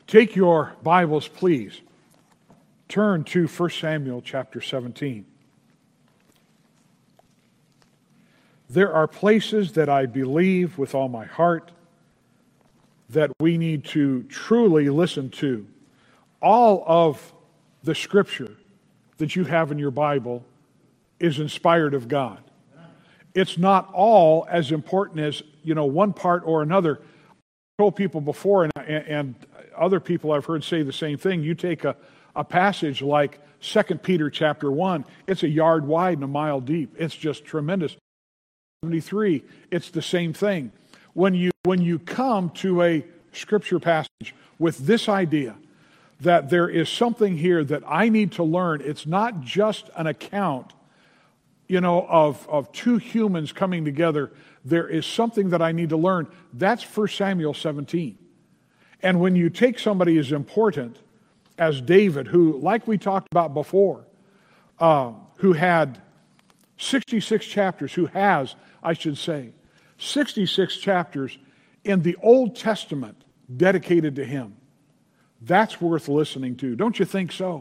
Take your Bibles, please. Turn to 1 Samuel chapter 17. There are places that I believe with all my heart that we need to truly listen to. All of the Scripture that you have in your Bible is inspired of God. It's not all as important as, one part or another. I told people before, and other people I've heard say the same thing. You take a passage like 2 Peter chapter 1, it's a yard wide and a mile deep. It's just tremendous. 73, it's the same thing. When you come to a Scripture passage with this idea that there is something here that I need to learn, it's not just an account, of two humans coming together. There is something that I need to learn. That's 1 Samuel 17. And when you take somebody as important as David, who, like we talked about before, who had 66 chapters, who has, I should say, 66 chapters in the Old Testament dedicated to him, that's worth listening to. Don't you think so?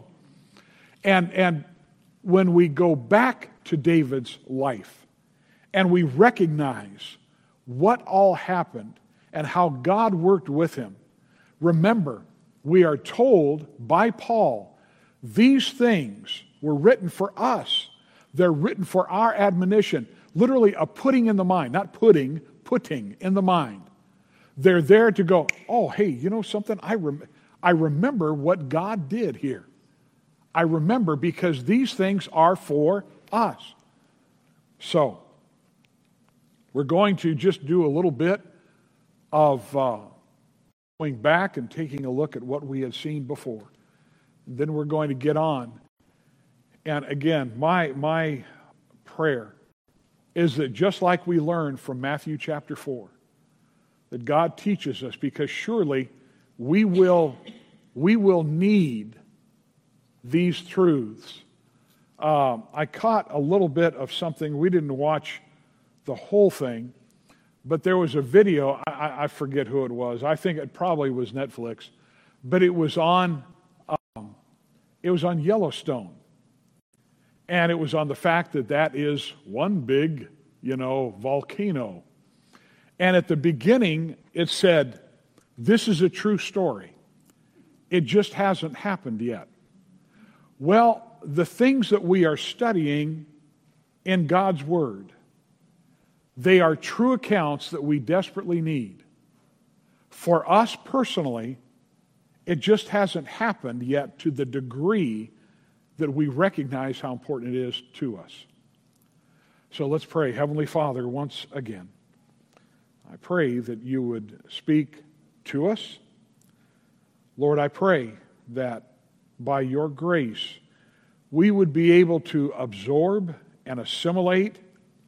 And when we go back to David's life and we recognize what all happened and how God worked with him, remember, we are told by Paul, these things were written for us. They're written for our admonition. Literally a putting in the mind, not putting in the mind. They're there to go, oh, hey, you know something? I remember what God did here. I remember because these things are for us. So, we're going to just do a little bit of going back and taking a look at what we had seen before. And then we're going to get on. And again, my prayer is that just like we learned from Matthew chapter 4, that God teaches us, because surely we will need these truths. I caught a little bit of something. We didn't watch the whole thing, but there was a video. I forget who it was. I think it probably was Netflix, but it was on Yellowstone, and it was on the fact that is one big, volcano. And at the beginning, it said, "This is a true story. It just hasn't happened yet." Well, the things that we are studying in God's Word, they are true accounts that we desperately need. For us personally, it just hasn't happened yet to the degree that we recognize how important it is to us. So let's pray. Heavenly Father, once again, I pray that you would speak to us. Lord, I pray that by your grace, we would be able to absorb and assimilate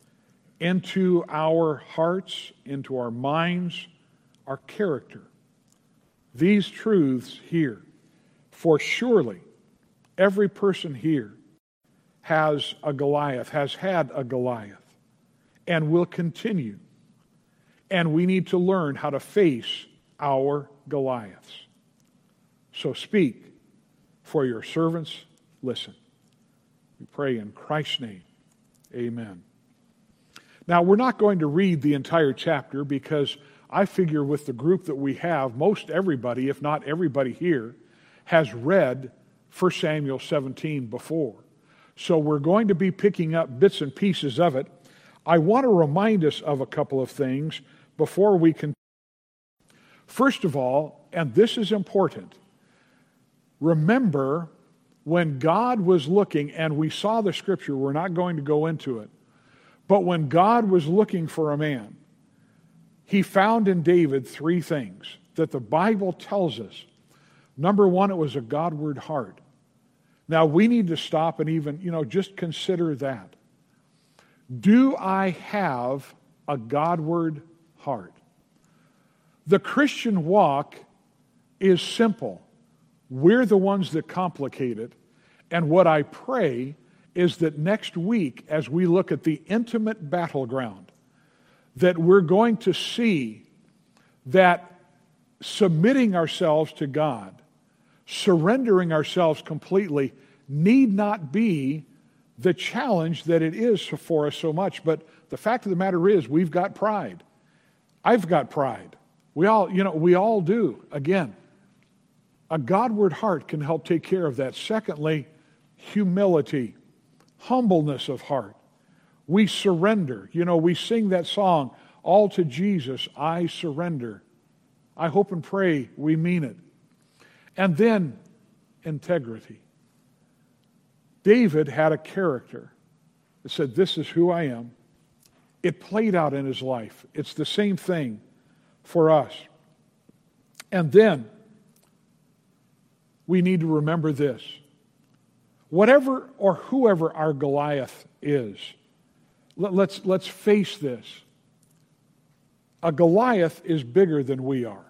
into our hearts, into our minds, our character, these truths here. For surely every person here has a Goliath, has had a Goliath, and will continue. And we need to learn how to face our Goliaths. So speak, for your servants listen. We pray in Christ's name. Amen. Now, we're not going to read the entire chapter because I figure with the group that we have, most everybody, if not everybody here, has read 1 Samuel 17 before. So we're going to be picking up bits and pieces of it. I want to remind us of a couple of things before we continue. First of all, and this is important, remember when God was looking, and we saw the scripture, we're not going to go into it, but when God was looking for a man, he found in David three things that the Bible tells us. Number one, it was a Godward heart. Now, we need to stop and even, just consider that. Do I have a Godward heart? The Christian walk is simple. We're the ones that complicate it. And what I pray is that next week, as we look at the intimate battleground, that we're going to see that submitting ourselves to God, surrendering ourselves completely, need not be the challenge that it is for us so much. But the fact of the matter is, we've got pride. I've got pride. We all do. Again, a Godward heart can help take care of that. Secondly, humility, humbleness of heart. We surrender. We sing that song, "All to Jesus I surrender." I hope and pray we mean it. And then, integrity. David had a character that said, "This is who I am." It played out in his life. It's the same thing for us. And then, we need to remember this. Whatever or whoever our Goliath is, let's face this. A Goliath is bigger than we are.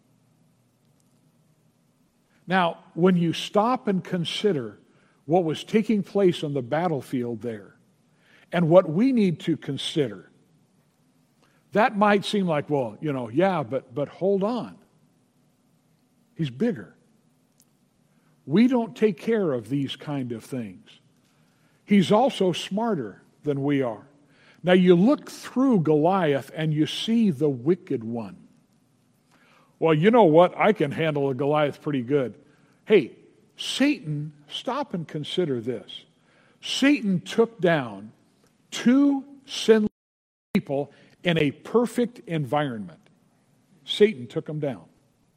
Now, when you stop and consider what was taking place on the battlefield there, and what we need to consider, that might seem like, well, but hold on. He's bigger. We don't take care of these kind of things. He's also smarter than we are. Now you look through Goliath and you see the wicked one. Well, you know what? I can handle a Goliath pretty good. Hey, Satan, stop and consider this. Satan took down 2 sinless people in a perfect environment. Satan took them down.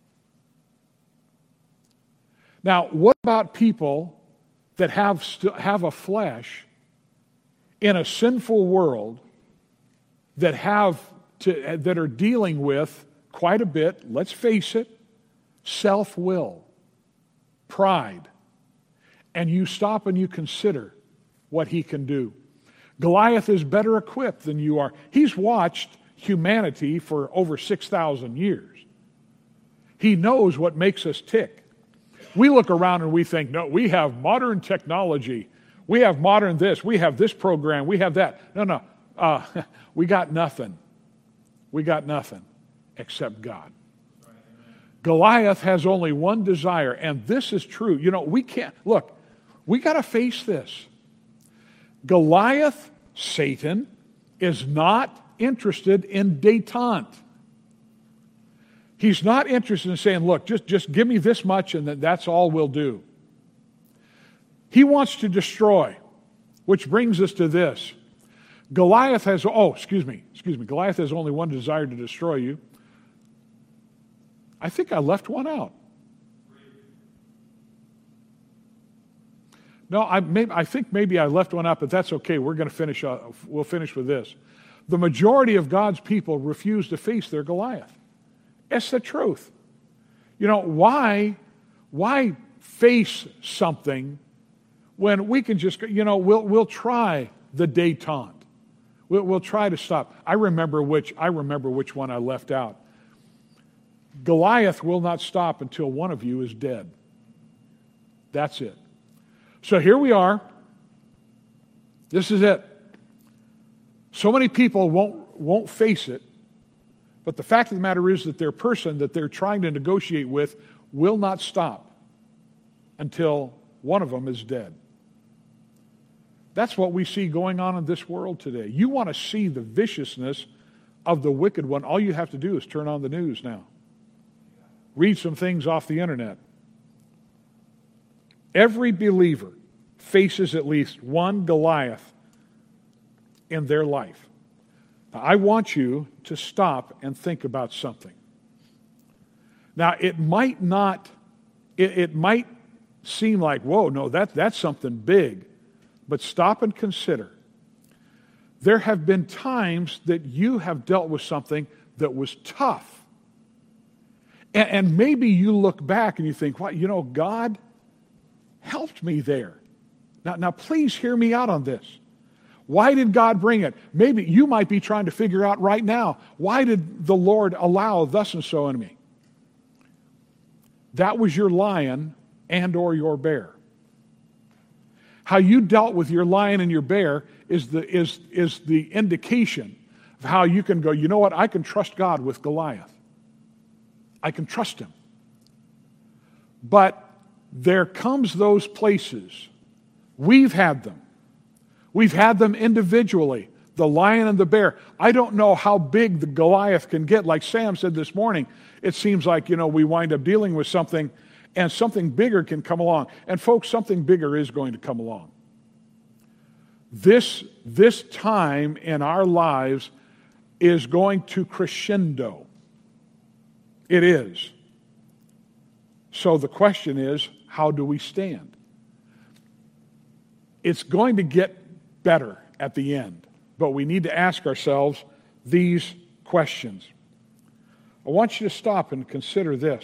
Now, what about people that have a flesh in a sinful world that are dealing with quite a bit, let's face it, self-will, pride, and you stop and you consider what he can do. Goliath is better equipped than you are. He's watched humanity for over 6,000 years. He knows what makes us tick. We look around and we think, no, we have modern technology. We have modern this. We have this program. We have that. No. We got nothing. We got nothing except God. Goliath has only one desire, and this is true. We can't, look, we got to face this. Goliath, Satan, is not interested in détente. He's not interested in saying, look, just give me this much and that's all we'll do. He wants to destroy, which brings us to this. Goliath has Goliath has only one desire, to destroy you. I think I left one out. No, I think maybe I left one out, but that's okay. We're going to finish. We'll finish with this. The majority of God's people refuse to face their Goliath. It's the truth. Why face something when we can just, we'll try the détente. We'll try to stop. I remember which one I left out. Goliath will not stop until one of you is dead. That's it. So here we are. This is it. So many people won't face it, but the fact of the matter is that their person that they're trying to negotiate with will not stop until one of them is dead. That's what we see going on in this world today. You want to see the viciousness of the wicked one, all you have to do is turn on the news now. Read some things off the internet. Every believer faces at least one Goliath in their life. Now, I want you to stop and think about something. Now, it might seem like, whoa, no, that's something big. But stop and consider. There have been times that you have dealt with something that was tough. And maybe you look back and you think, well, God helped me there. Now, please hear me out on this. Why did God bring it? Maybe you might be trying to figure out right now, why did the Lord allow thus and so in me? That was your lion and or your bear. How you dealt with your lion and your bear is the indication of how you can go, you know what, I can trust God with Goliath. I can trust him. But there comes those places. We've had them. We've had them individually, the lion and the bear. I don't know how big the Goliath can get. Like Sam said this morning, it seems like, we wind up dealing with something and something bigger can come along. And folks, something bigger is going to come along. This time in our lives is going to crescendo. It is. So the question is, how do we stand? It's going to get better at the end, but we need to ask ourselves these questions. I want you to stop and consider this.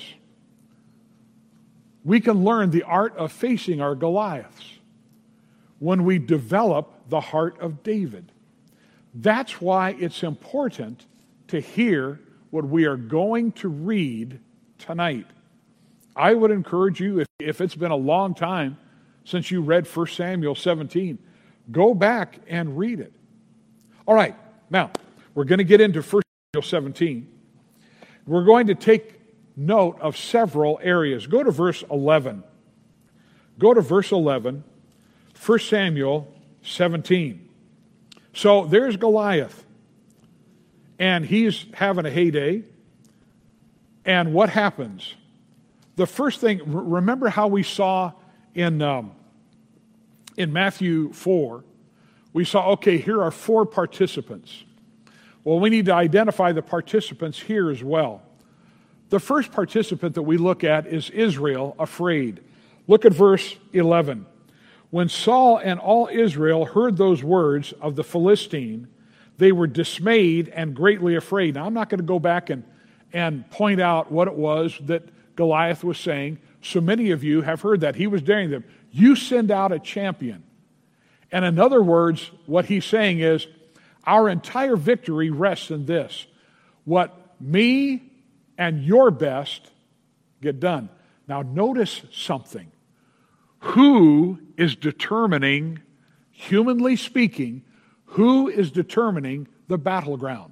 We can learn the art of facing our Goliaths when we develop the heart of David. That's why it's important to hear what we are going to read tonight. I would encourage you, if it's been a long time since you read 1 Samuel 17, go back and read it. All right, now, we're going to get into 1 Samuel 17. We're going to take note of several areas. Go to verse 11. Go to verse 11, 1 Samuel 17. So there's Goliath, and he's having a heyday. And what happens? The first thing, remember how we saw in Matthew 4, we saw, okay, here are 4 participants. Well, we need to identify the participants here as well. The first participant that we look at is Israel, afraid. Look at verse 11. When Saul and all Israel heard those words of the Philistine, they were dismayed and greatly afraid. Now, I'm not going to go back and point out what it was that Goliath was saying. So many of you have heard that. He was daring them. You send out a champion. And in other words, what he's saying is, our entire victory rests in this. What me and your best get done. Now notice something. Who is determining, humanly speaking, who is determining the battleground?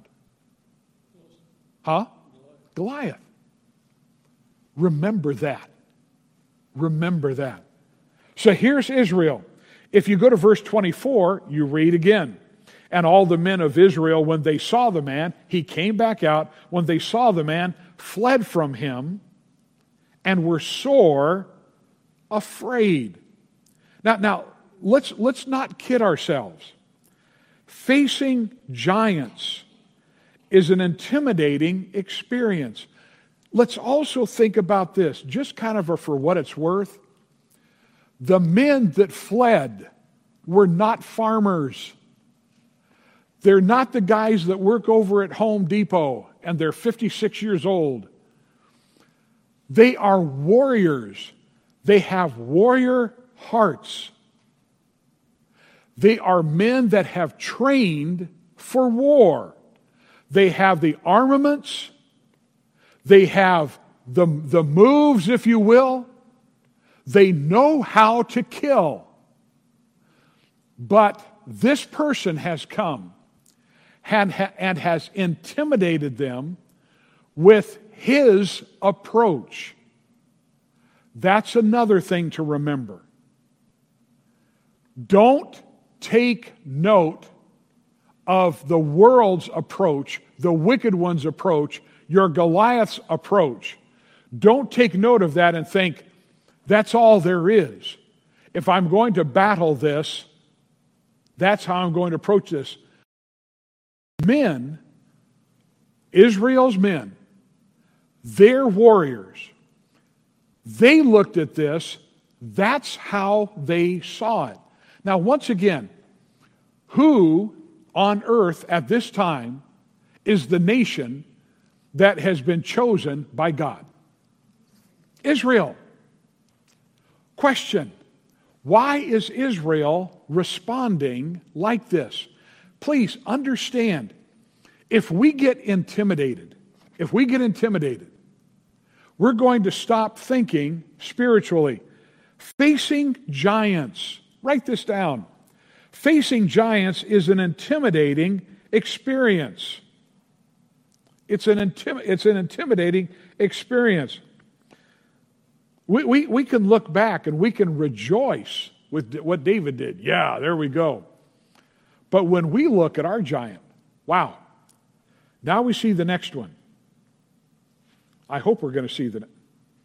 Goliath. Remember that. Remember that. So here's Israel. If you go to verse 24, you read again. And all the men of Israel, when they saw the man, he came back out. When they saw the man, fled from him and were sore afraid. Now let's not kid ourselves. Facing giants is an intimidating experience. Let's also think about this, just kind of for what it's worth. The men that fled were not farmers. They're not the guys that work over at Home Depot and they're 56 years old. They are warriors. They have warrior hearts. They are men that have trained for war. They have the armaments. They have the moves, if you will. They know how to kill. But this person has come and has intimidated them with his approach. That's another thing to remember. Don't take note of the world's approach, the wicked one's approach, your Goliath's approach. Don't take note of that and think, that's all there is. If I'm going to battle this, that's how I'm going to approach this. Men, Israel's men, they're warriors. They looked at this. That's how they saw it. Now, once again, who on earth at this time is the nation that has been chosen by God? Israel. Question: why is Israel responding like this? Please understand, if we get intimidated, we're going to stop thinking spiritually. Facing giants, write this down. Facing giants is an intimidating experience. It's an intimidating experience. We can look back and we can rejoice with what David did. Yeah, there we go. But when we look at our giant, wow. Now we see the next one. I hope we're going to see that.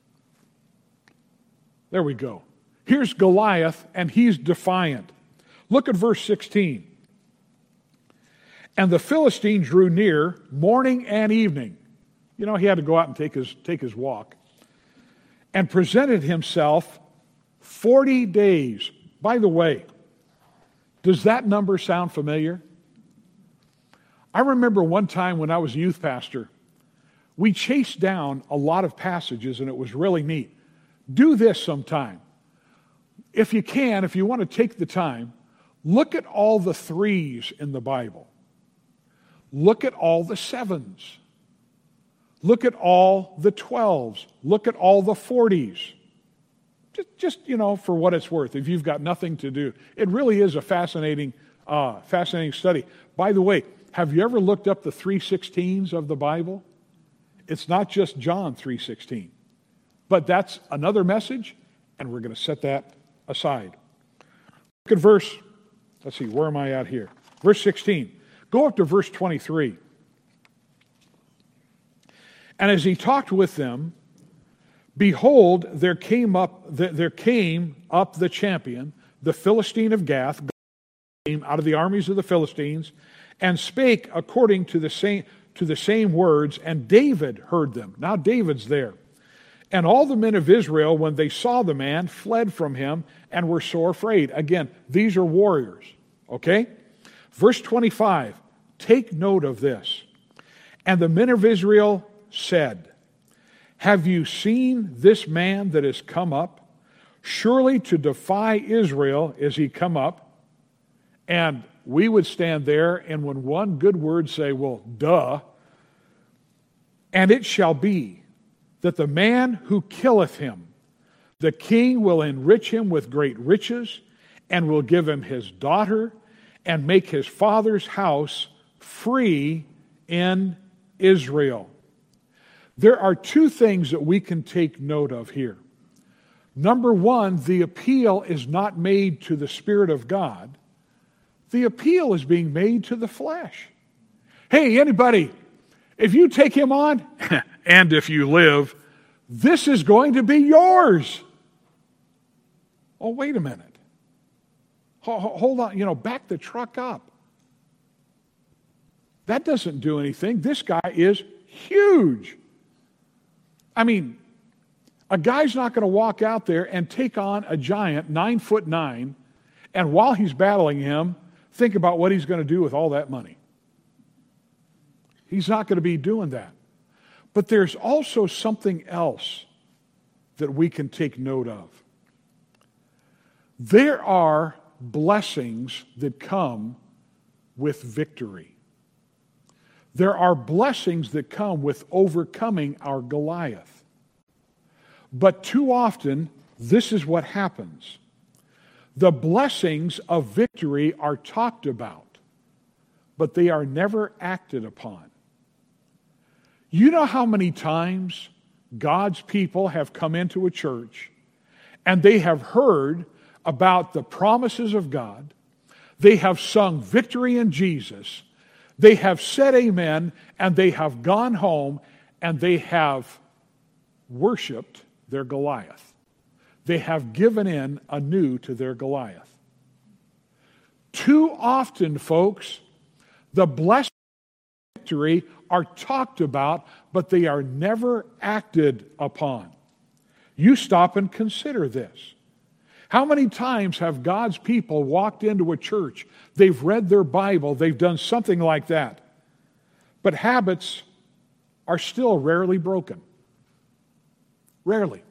There we go. Here's Goliath, and he's defiant. Look at verse 16. And the Philistine drew near morning and evening. You know, he had to go out and take his walk. And presented himself 40 days. By the way, does that number sound familiar? I remember one time when I was a youth pastor, we chased down a lot of passages, and it was really neat. Do this sometime. If you can, if you want to take the time, look at all the 3s in the Bible. Look at all the 7s. Look at all the 12s. Look at all the 40s. Just for what it's worth, if you've got nothing to do. It really is a fascinating study. By the way, have you ever looked up the 3:16s of the Bible? It's not just John 3:16. But that's another message, and we're going to set that aside. Look at let's see, where am I at here? Verse 16. Go up to verse 23. And as he talked with them, behold, there came up the champion, the Philistine of Gath, came out of the armies of the Philistines, and spake according to the same words, and David heard them. Now David's there. And all the men of Israel, when they saw the man, fled from him and were sore afraid. Again, these are warriors. Okay? Verse 25. Take note of this. And the men of Israel said, have you seen this man that has come up? Surely to defy Israel is he come up. And we would stand there, and when one good word say, well, duh. And it shall be that the man who killeth him, the king will enrich him with great riches, and will give him his daughter, and make his father's house free in Israel. There are 2 things that we can take note of here. Number 1, the appeal is not made to the Spirit of God. The appeal is being made to the flesh. Hey, anybody, if you take him on, and if you live, this is going to be yours. Oh, wait a minute. Hold on, back the truck up. That doesn't do anything. This guy is huge. I mean, a guy's not going to walk out there and take on a giant 9'9", and while he's battling him, think about what he's going to do with all that money. He's not going to be doing that. But there's also something else that we can take note of. There are blessings that come with victory. There are blessings that come with overcoming our Goliath. But too often, this is what happens. The blessings of victory are talked about, but they are never acted upon. You know how many times God's people have come into a church and they have heard about the promises of God. They have sung victory in Jesus. They have said amen, and they have gone home and they have worshiped their Goliath. They have given in anew to their Goliath. Too often, folks, the blessings of victory are talked about, but they are never acted upon. You stop and consider this. How many times have God's people walked into a church, they've read their Bible, they've done something like that, but habits are still rarely broken? Rarely.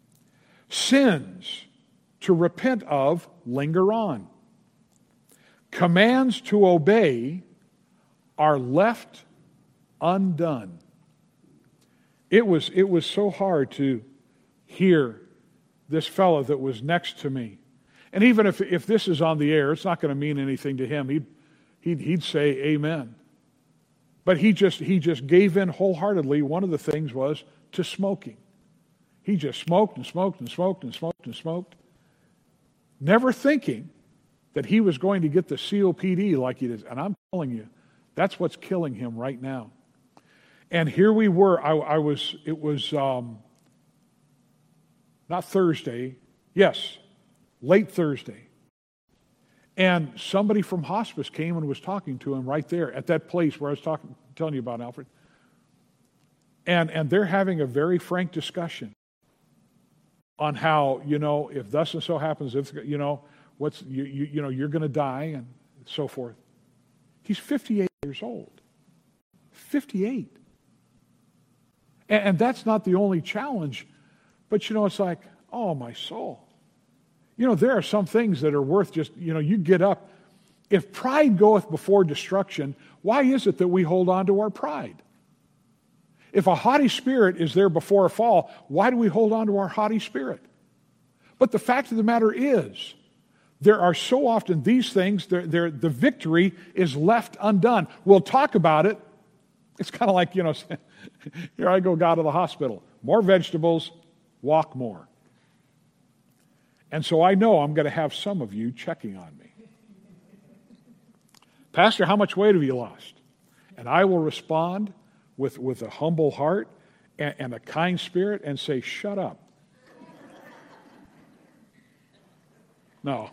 Sins to repent of linger on. Commands to obey are left undone. It was so hard to hear this fellow that was next to me. And even if this is on the air, it's not going to mean anything to him. He'd say amen. But he just gave in wholeheartedly. One of the things was to smoking. He just smoked and smoked and smoked and smoked and smoked, never thinking that he was going to get the COPD like he did. And I'm telling you, that's what's killing him right now. And here we were. It was not Thursday. Yes, late Thursday. And somebody from hospice came and was talking to him right there at that place where I was telling you about, Alfred. And they're having a very frank discussion on how, if thus and so happens, if you're going to die and so forth. He's 58 years old. 58. And that's not the only challenge, but it's like, oh, my soul. There are some things that are worth just, you get up. If pride goeth before destruction, why is it that we hold on to our pride? If a haughty spirit is there before a fall, why do we hold on to our haughty spirit? But the fact of the matter is, there are so often these things, the victory is left undone. We'll talk about it. It's kind of like, here I go, God, to the hospital. More vegetables, walk more. And so I know I'm going to have some of you checking on me. Pastor, how much weight have you lost? And I will respond with a humble heart and a kind spirit and say, shut up. No.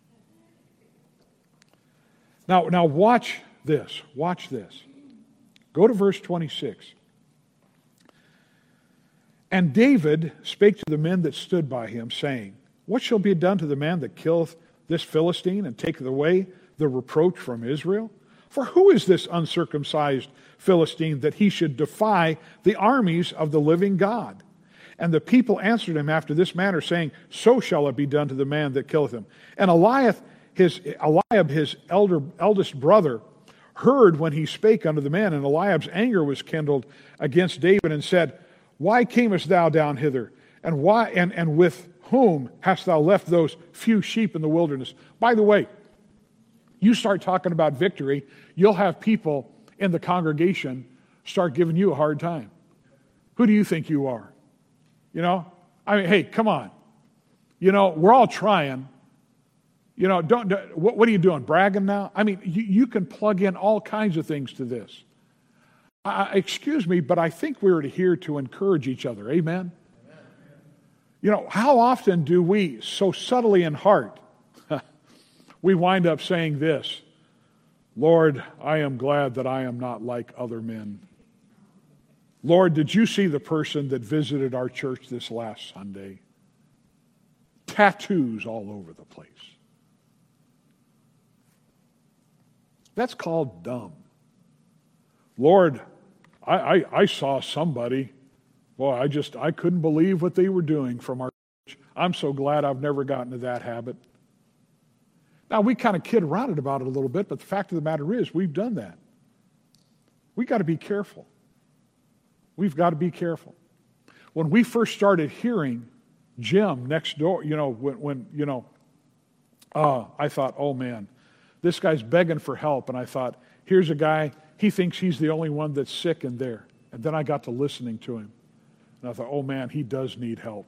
Now watch this. Watch this. Go to verse 26. And David spake to the men that stood by him, saying, what shall be done to the man that killeth this Philistine and taketh away the reproach from Israel? For who is this uncircumcised Philistine that he should defy the armies of the living God? And the people answered him after this manner, saying, so shall it be done to the man that killeth him. And Eliab, his eldest brother, heard when he spake unto the men, and Eliab's anger was kindled against David, and said, why camest thou down hither? And why and with whom hast thou left those few sheep in the wilderness? By the way, you start talking about victory, you'll have people in the congregation start giving you a hard time. Who do you think you are? Hey, come on. We're all trying. What are you doing, bragging now? You can plug in all kinds of things to this. Excuse me, but I think we're here to encourage each other. Amen? How often do we, so subtly in heart, we wind up saying this, Lord, I am glad that I am not like other men. Lord, did you see the person that visited our church this last Sunday? Tattoos all over the place. That's called dumb. Lord, I saw somebody, boy, I couldn't believe what they were doing from our church. I'm so glad I've never gotten to that habit. Now, we kind of kid around about it a little bit, but the fact of the matter is, we've done that. We've got to be careful. We've got to be careful. When we first started hearing Jim next door, I thought, oh man, this guy's begging for help. And I thought, here's a guy, he thinks he's the only one that's sick in there. And then I got to listening to him. And I thought, oh man, he does need help.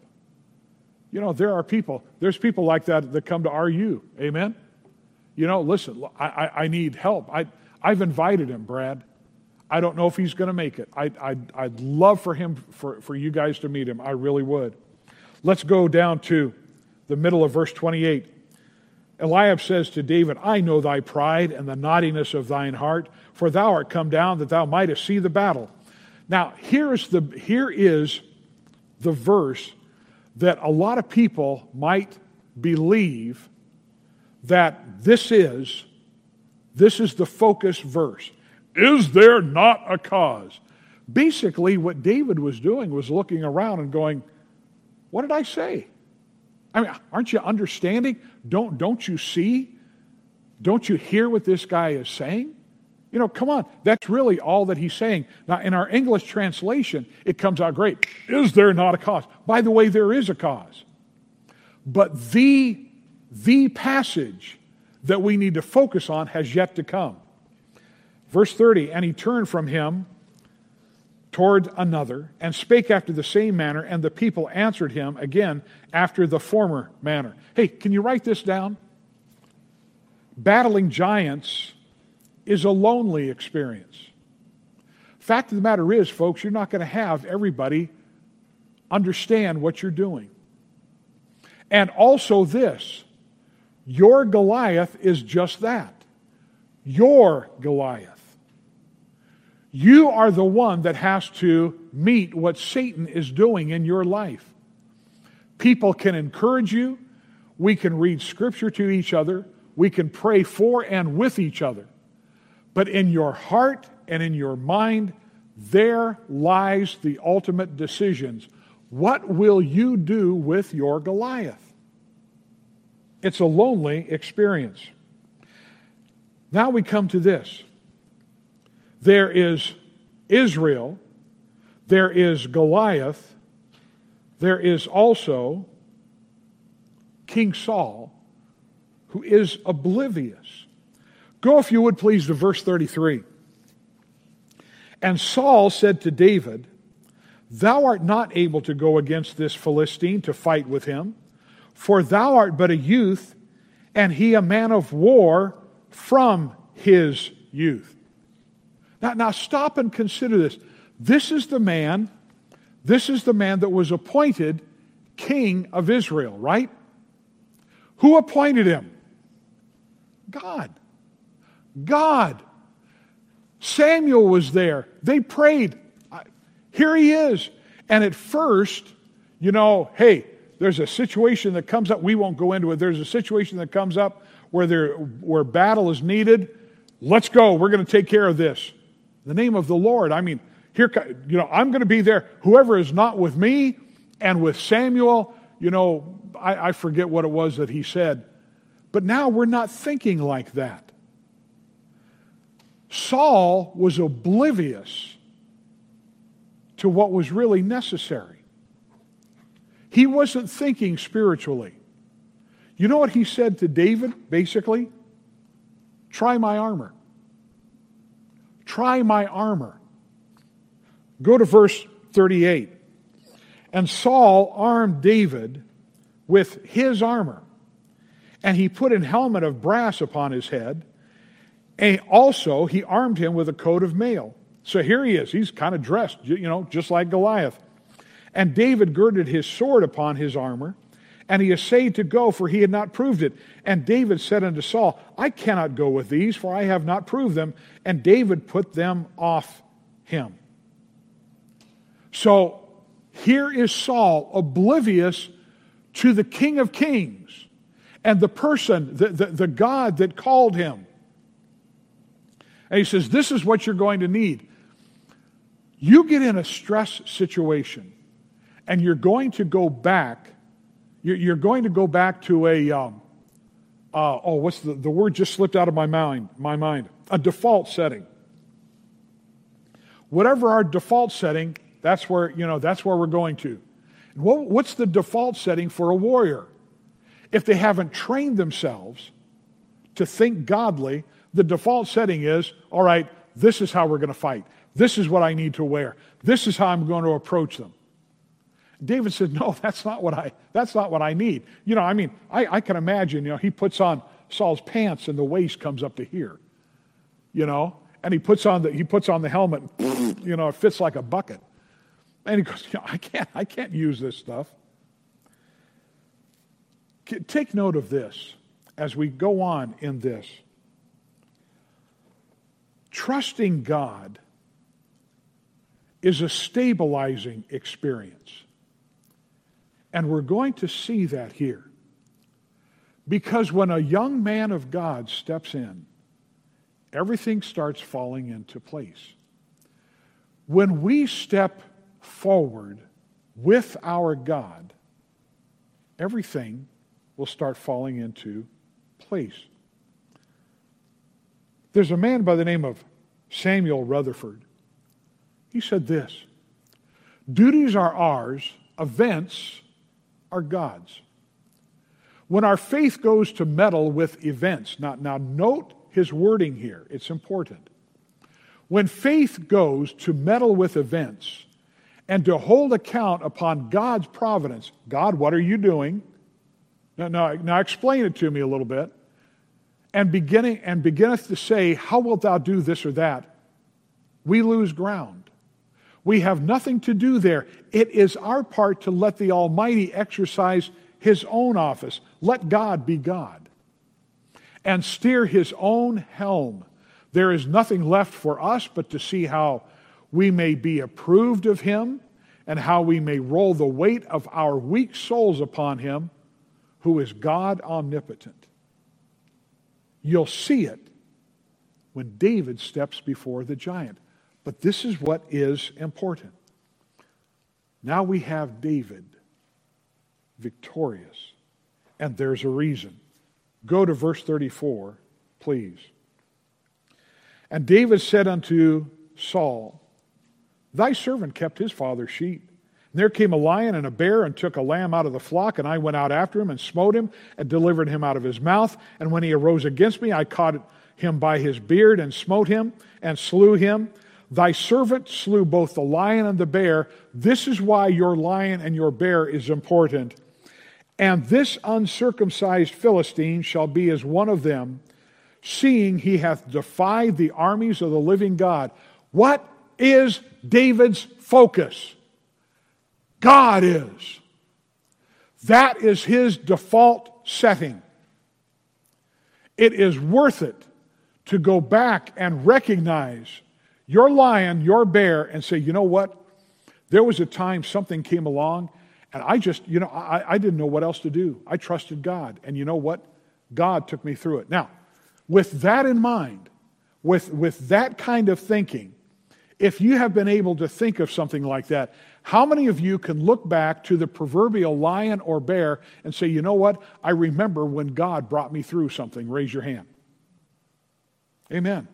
There's people like that come to RU. Amen? Listen, I need help. I've invited him, Brad. I don't know if he's going to make it. I'd love for him, for you guys to meet him. I really would. Let's go down to the middle of verse 28. Eliab says to David, I know thy pride and the naughtiness of thine heart, for thou art come down that thou mightest see the battle. Now, here is the verse that a lot of people might believe that this is the focus verse. Is there not a cause? Basically, what David was doing was looking around and going, what did I say? Aren't you understanding? Don't you see? Don't you hear what this guy is saying? Come on. That's really all that he's saying. Now, in our English translation, it comes out great. Is there not a cause? By the way, there is a cause. But the passage that we need to focus on has yet to come. Verse 30, and he turned from him toward another, and spake after the same manner, and the people answered him again after the former manner. Hey, can you write this down? Battling giants is a lonely experience. Fact of the matter is, folks, you're not going to have everybody understand what you're doing. And also this, your Goliath is just that. Your Goliath. You are the one that has to meet what Satan is doing in your life. People can encourage you. We can read Scripture to each other. We can pray for and with each other. But in your heart and in your mind, there lies the ultimate decisions. What will you do with your Goliath? It's a lonely experience. Now we come to this. There is Israel, there is Goliath, there is also King Saul, who is oblivious. Go, if you would please, to verse 33. And Saul said to David, Thou art not able to go against this Philistine to fight with him, for thou art but a youth, and he a man of war from his youth. Now stop and consider this. This is the man that was appointed king of Israel, right? Who appointed him? God. God. Samuel was there. They prayed. Here he is. And at first, hey, there's a situation that comes up. We won't go into it. There's a situation that comes up where battle is needed. Let's go. We're going to take care of this. In the name of the Lord. I mean, here, I'm going to be there. Whoever is not with me and with Samuel, I forget what it was that he said. But now we're not thinking like that. Saul was oblivious to what was really necessary. He wasn't thinking spiritually. You know what he said to David, basically? Try my armor. Try my armor. Go to verse 38. And Saul armed David with his armor, and he put an helmet of brass upon his head, and also he armed him with a coat of mail. So here he is. He's kind of dressed, just like Goliath. And David girded his sword upon his armor, and he essayed to go, for he had not proved it. And David said unto Saul, I cannot go with these, for I have not proved them. And David put them off him. So here is Saul, oblivious to the King of Kings and the person, the God that called him. And he says, this is what you're going to need. You get in a stress situation, and you're going to go back. You're going to go back to a, what's the word just slipped out of my mind? A default setting. Whatever our default setting, that's where we're going to. And what's the default setting for a warrior? If they haven't trained themselves to think godly, the default setting is, all right, this is how we're going to fight. This is what I need to wear. This is how I'm going to approach them. David said, no, that's not what I need. I can imagine, he puts on Saul's pants and the waist comes up to here, and he puts on the helmet, and, it fits like a bucket. And he goes, I can't use this stuff. Take note of this as we go on in this. Trusting God is a stabilizing experience. And we're going to see that here. Because when a young man of God steps in, everything starts falling into place. When we step forward with our God, everything will start falling into place. There's a man by the name of Samuel Rutherford. He said this, duties are ours, events are God's. When our faith goes to meddle with events, now note his wording here, it's important. When faith goes to meddle with events and to hold account upon God's providence, God, what are you doing? Now explain it to me a little bit. And beginneth to say, how wilt thou do this or that? We lose ground. We have nothing to do there. It is our part to let the Almighty exercise His own office. Let God be God. And steer His own helm. There is nothing left for us but to see how we may be approved of Him and how we may roll the weight of our weak souls upon Him, who is God omnipotent. You'll see it when David steps before the giant. But this is what is important. Now we have David victorious. And there's a reason. Go to verse 34, please. And David said unto Saul, Thy servant kept his father's sheep. And there came a lion and a bear and took a lamb out of the flock, and I went out after him and smote him and delivered him out of his mouth. And when he arose against me, I caught him by his beard and smote him and slew him. Thy servant slew both the lion and the bear. This is why your lion and your bear is important. And this uncircumcised Philistine shall be as one of them, seeing he hath defied the armies of the living God. What is David's focus? God is. That is his default setting. It is worth it to go back and recognize your lion, your bear, and say, you know what? There was a time something came along, and I just, I didn't know what else to do. I trusted God, and you know what? God took me through it. Now, with that in mind, with that kind of thinking, if you have been able to think of something like that, how many of you can look back to the proverbial lion or bear and say, you know what? I remember when God brought me through something. Raise your hand. Amen.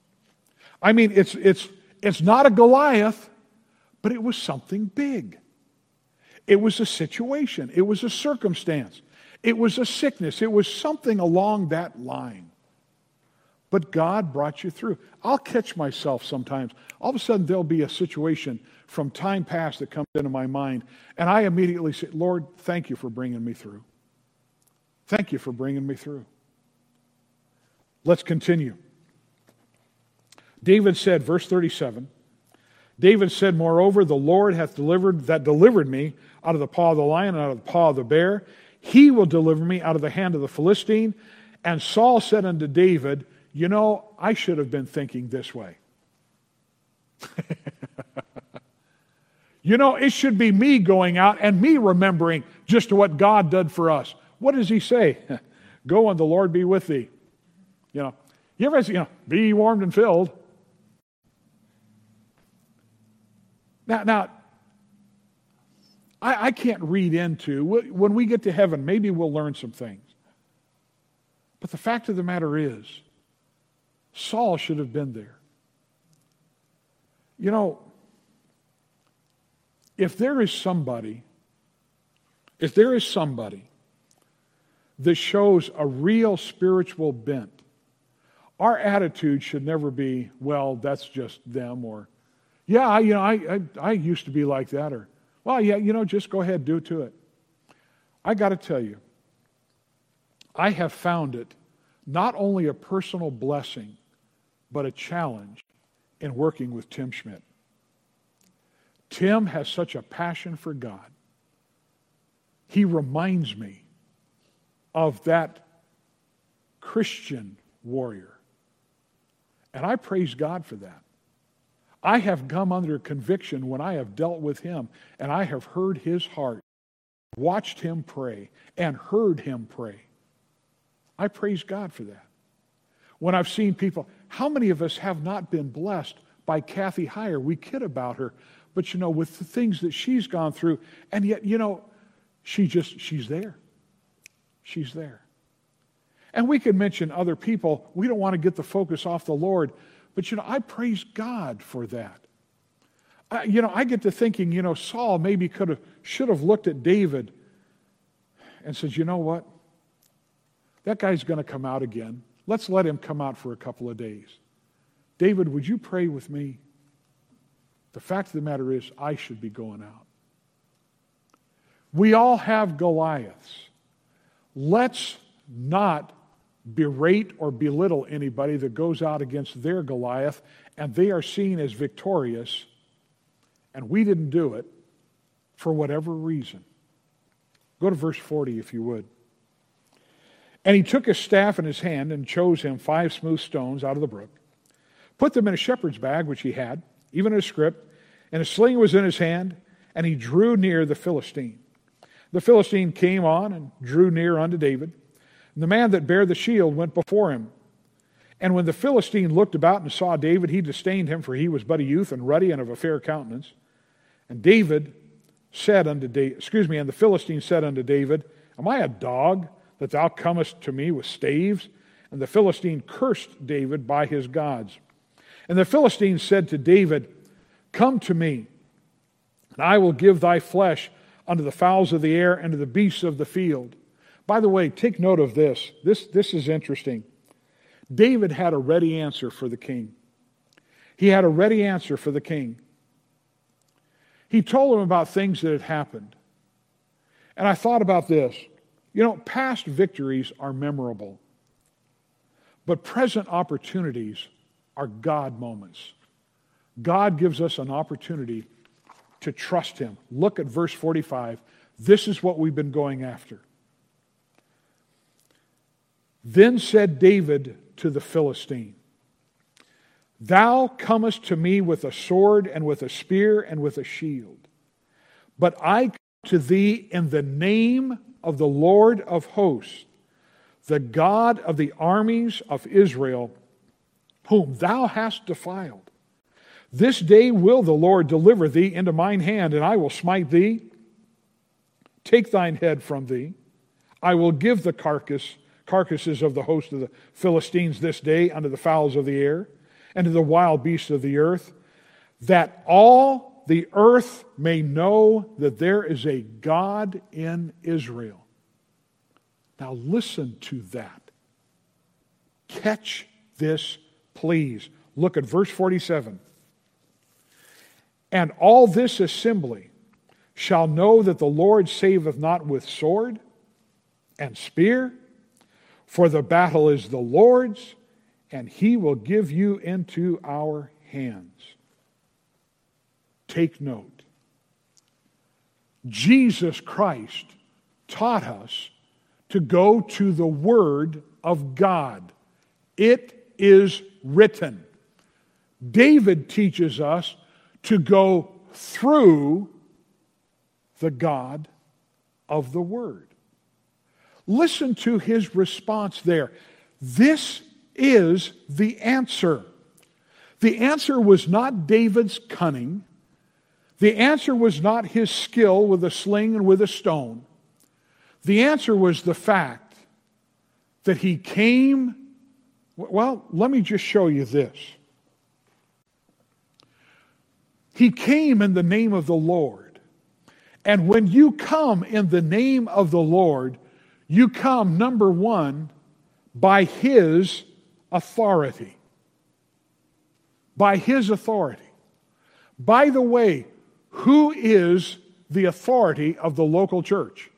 I mean, it's not a Goliath, but it was something big. It was a situation. It was a circumstance. It was a sickness. It was something along that line. But God brought you through. I'll catch myself sometimes. All of a sudden, there'll be a situation from time past that comes into my mind, and I immediately say, Lord, thank you for bringing me through. Thank you for bringing me through. Let's continue. David said, verse 37, David said, Moreover, the Lord hath delivered me out of the paw of the lion and out of the paw of the bear. He will deliver me out of the hand of the Philistine. And Saul said unto David, you know, I should have been thinking this way. You know, it should be me going out and me remembering just what God did for us. What does he say? Go and the Lord be with thee. You ever say, be warmed and filled. Now, I can't read into, when we get to heaven, maybe we'll learn some things. But the fact of the matter is, Saul should have been there. If there is somebody that shows a real spiritual bent, our attitude should never be, well, that's just them, or, yeah, I used to be like that, or, well, yeah, just go ahead, do to it. I got to tell you, I have found it not only a personal blessing, but a challenge in working with Tim Schmidt. Tim has such a passion for God. He reminds me of that Christian warrior. And I praise God for that. I have come under conviction when I have dealt with him, and I have heard his heart, watched him pray, and heard him pray. I praise God for that. When I've seen people, how many of us have not been blessed by Kathy Heyer? We kid about her, but with the things that she's gone through, and yet, she's there. She's there. And we could mention other people. We don't want to get the focus off the Lord, but I praise God for that. I get to thinking, Saul maybe should have looked at David and said, you know what? That guy's going to come out again. Let's let him come out for a couple of days. David, would you pray with me? The fact of the matter is, I should be going out. We all have Goliaths. Let's not berate or belittle anybody that goes out against their Goliath and they are seen as victorious and we didn't do it for whatever reason. Go to verse 40 if you would. And he took his staff in his hand and chose him 5 smooth stones out of the brook, put them in a shepherd's bag which he had, even a scrip, and a sling was in his hand, and he drew near the Philistine. The Philistine came on and drew near unto David. And the man that bare the shield went before him. And when the Philistine looked about and saw David, he disdained him, for he was but a youth and ruddy and of a fair countenance. And David said unto and the Philistine said unto David, Am I a dog that thou comest to me with staves? And the Philistine cursed David by his gods. And the Philistine said to David, Come to me, and I will give thy flesh unto the fowls of the air and to the beasts of the field. By the way, take note of this. This is interesting. David had a ready answer for the king. He had a ready answer for the king. He told him about things that had happened. And I thought about this. You know, past victories are memorable, but present opportunities are God moments. God gives us an opportunity to trust Him. Look at verse 45. This is what we've been going after. Then said David to the Philistine, Thou comest to me with a sword and with a spear and with a shield. But I come to thee in the name of the Lord of hosts, the God of the armies of Israel, whom thou hast defiled. This day will the Lord deliver thee into mine hand, and I will smite thee. Take thine head from thee. I will give the carcasses of the host of the Philistines this day unto the fowls of the air, and to the wild beasts of the earth, that all the earth may know that there is a God in Israel. Now listen to that. Catch this, please. Look at verse 47. And all this assembly shall know that the Lord saveth not with sword and spear, for the battle is the Lord's, and He will give you into our hands. Take note. Jesus Christ taught us to go to the Word of God. It is written. David teaches us to go through the God of the Word. Listen to his response there. This is the answer. The answer was not David's cunning. The answer was not his skill with a sling and with a stone. The answer was the fact that he came. Well, let me just show you this. He came in the name of the Lord. And when you come in the name of the Lord, you come, number one, by His authority. By His authority. By the way, who is the authority of the local church?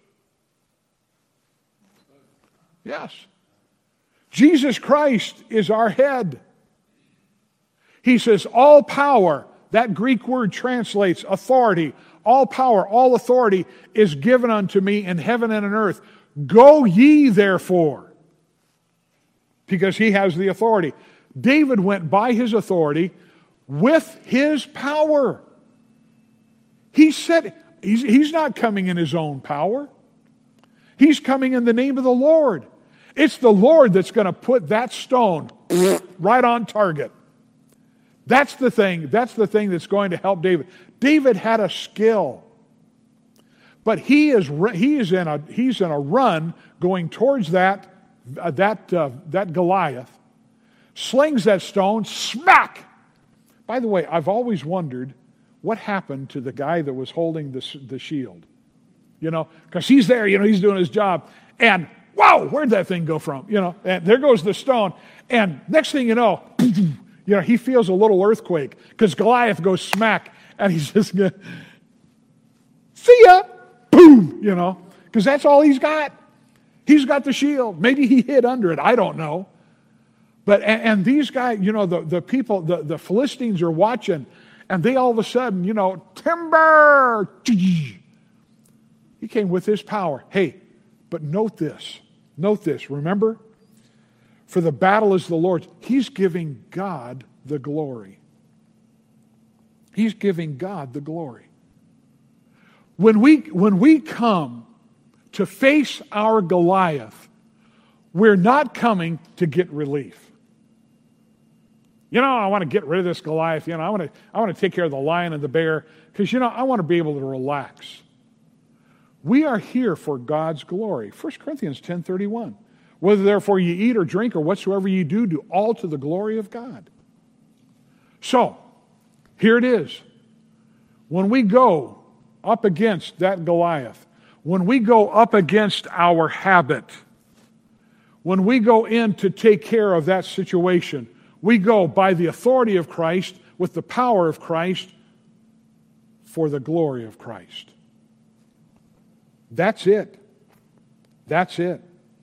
Yes. Jesus Christ is our head. He says, all power, that Greek word translates authority. All power, all authority is given unto me in heaven and on earth. Go ye therefore. Because He has the authority. David went by his authority with his power. He said, he's not coming in his own power. He's coming in the name of the Lord. It's the Lord that's going to put that stone right on target. That's the thing that's going to help David. David had a skill. But he's in a run going towards that Goliath. Slings that stone, smack! By the way, I've always wondered what happened to the guy that was holding the shield. You know, because he's there, he's doing his job. And, wow, where'd that thing go from? And there goes the stone. And next thing you know, he feels a little earthquake because Goliath goes smack, and he's just going to, see ya, boom, because that's all he's got. He's got the shield. Maybe he hid under it. I don't know. But, and these guys, the people, the Philistines are watching, and they all of a sudden, timber. He came with his power. Hey, but note this. Remember? For the battle is the Lord's. He's giving God the glory. He's giving God the glory. When we come to face our Goliath, we're not coming to get relief. I want to get rid of this Goliath. I want to take care of the lion and the bear because, I want to be able to relax. We are here for God's glory. 1 Corinthians 10:31. Whether therefore you eat or drink or whatsoever you do, do all to the glory of God. So, here it is. When we go up against that Goliath, when we go up against our habit, when we go in to take care of that situation, we go by the authority of Christ, with the power of Christ, for the glory of Christ. That's it. That's it.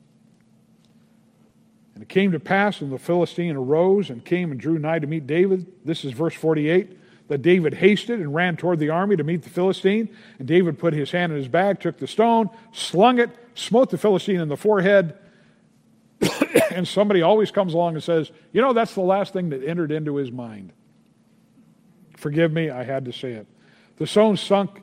And it came to pass when the Philistine arose and came and drew nigh to meet David. This is verse 48. That David hasted and ran toward the army to meet the Philistine. And David put his hand in his bag, took the stone, slung it, smote the Philistine in the forehead. And somebody always comes along and says, that's the last thing that entered into his mind. Forgive me, I had to say it. The stone stunk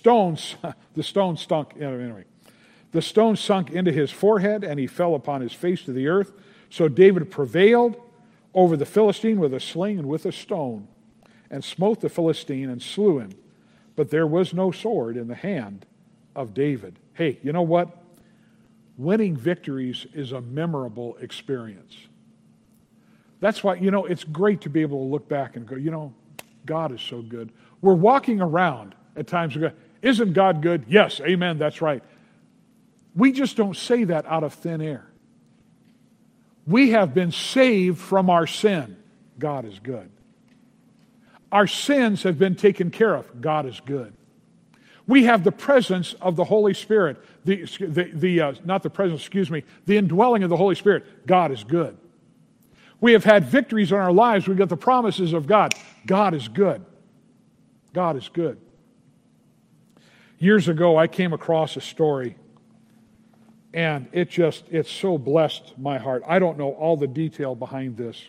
into his forehead, and he fell upon his face to the earth. So David prevailed over the Philistine with a sling and with a stone, and smote the Philistine and slew him. But there was no sword in the hand of David. Hey, you know what? Winning victories is a memorable experience. That's why, it's great to be able to look back and go, God is so good. We're walking around at times and go, isn't God good? Yes, amen, that's right. We just don't say that out of thin air. We have been saved from our sin. God is good. Our sins have been taken care of. God is good. We have the presence of the Holy Spirit. The indwelling of the Holy Spirit. God is good. We have had victories in our lives. We've got the promises of God. God is good. God is good. Years ago, I came across a story, and it so blessed my heart. I don't know all the detail behind this.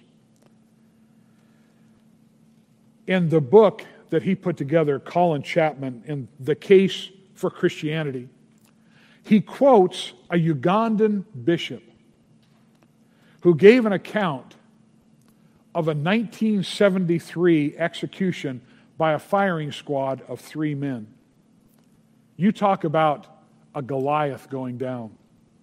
In the book that he put together, Colin Chapman, in The Case for Christianity, he quotes a Ugandan bishop who gave an account of a 1973 execution by a firing squad of 3 men. You talk about a Goliath going down.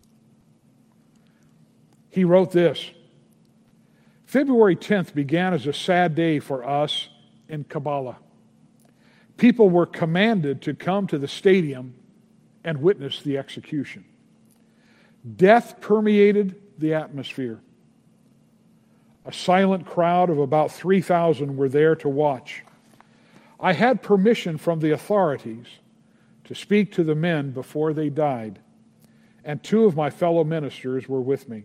He wrote this: February 10th began as a sad day for us in Kabbalah. People were commanded to come to the stadium and witness the execution. Death permeated the atmosphere. A silent crowd of about 3,000 were there to watch. I had permission from the authorities to speak to the men before they died, and 2 of my fellow ministers were with me.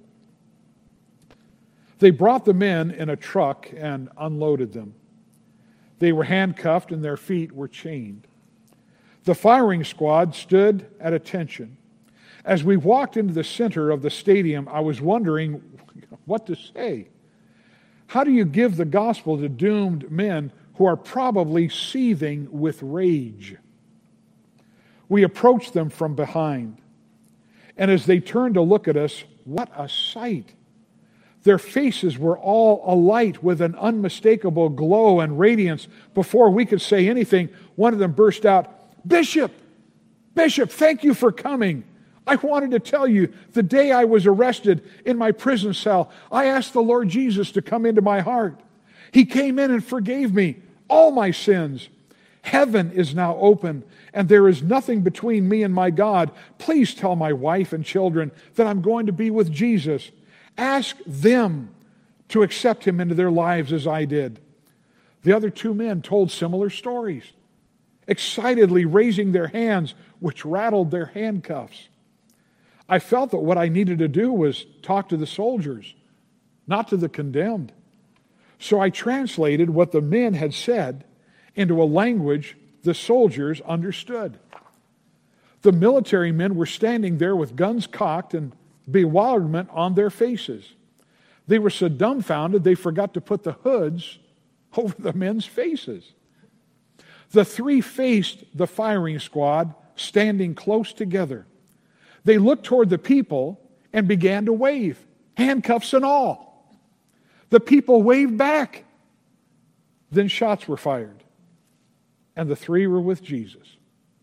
They brought the men in a truck and unloaded them. They were handcuffed and their feet were chained. The firing squad stood at attention. As we walked into the center of the stadium, I was wondering what to say. How do you give the gospel to doomed men who are probably seething with rage? We approached them from behind, and as they turned to look at us, what a sight! Their faces were all alight with an unmistakable glow and radiance. Before we could say anything, one of them burst out, Bishop, thank you for coming. I wanted to tell you, the day I was arrested in my prison cell, I asked the Lord Jesus to come into my heart. He came in and forgave me all my sins. Heaven is now open, and there is nothing between me and my God. Please tell my wife and children that I'm going to be with Jesus. Ask them to accept him into their lives as I did. The other two men told similar stories, excitedly raising their hands, which rattled their handcuffs. I felt that what I needed to do was talk to the soldiers, not to the condemned. So I translated what the men had said into a language the soldiers understood. The military men were standing there with guns cocked and bewilderment on their faces. They were so dumbfounded they forgot to put the hoods over the men's faces. The three faced the firing squad, standing close together. They looked toward the people and began to wave, handcuffs and all. The people waved back. Then shots were fired, and the three were with Jesus.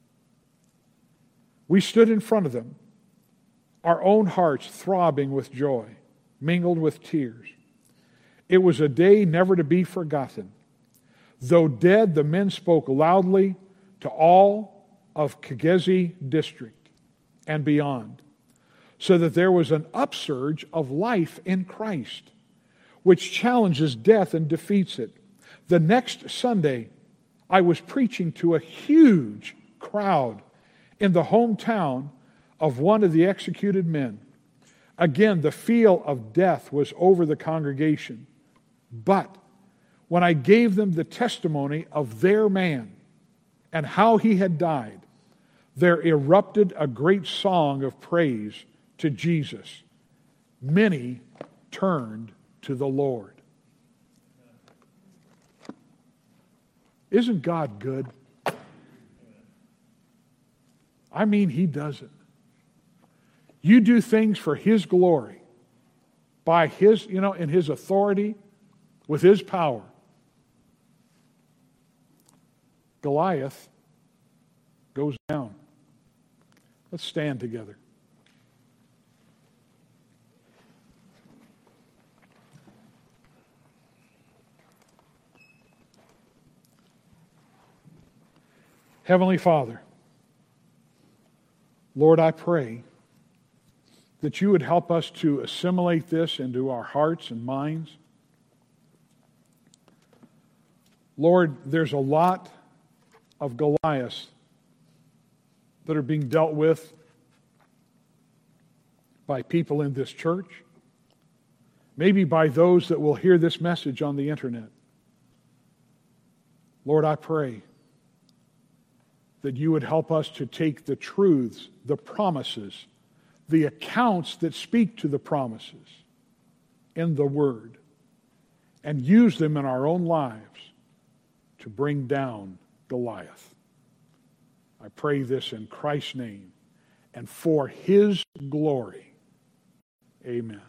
We stood in front of them, our own hearts throbbing with joy, mingled with tears. It was a day never to be forgotten. Though dead, the men spoke loudly to all of Kagezi district and beyond, so that there was an upsurge of life in Christ, which challenges death and defeats it. The next Sunday, I was preaching to a huge crowd in the hometown of one of the executed men. Again, the feel of death was over the congregation. But when I gave them the testimony of their man and how he had died, there erupted a great song of praise to Jesus. Many turned to the Lord. Isn't God good? I mean, He does it. You do things for His glory, by His, in His authority, with His power. Goliath goes down. Let's stand together. Heavenly Father, Lord, I pray that you would help us to assimilate this into our hearts and minds. Lord, there's a lot of Goliaths that are being dealt with by people in this church, maybe by those that will hear this message on the internet. Lord, I pray that you would help us to take the truths, the promises, the accounts that speak to the promises in the Word, and use them in our own lives to bring down Goliath. I pray this in Christ's name and for His glory. Amen.